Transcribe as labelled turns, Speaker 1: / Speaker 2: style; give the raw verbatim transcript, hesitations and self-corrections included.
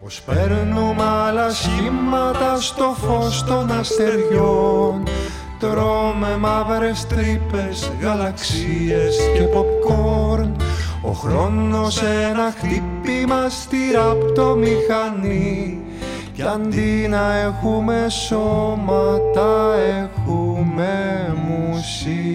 Speaker 1: πως παίρνουμε άλλα σχήματα στο φως των αστεριών. Τρώμε μαύρες τρύπες, γαλαξίες και popcorn. Ο χρόνος ένα χτύπημα στη ραπτομηχανή. Κι αντί να έχουμε σώματα έχουμε μουσική.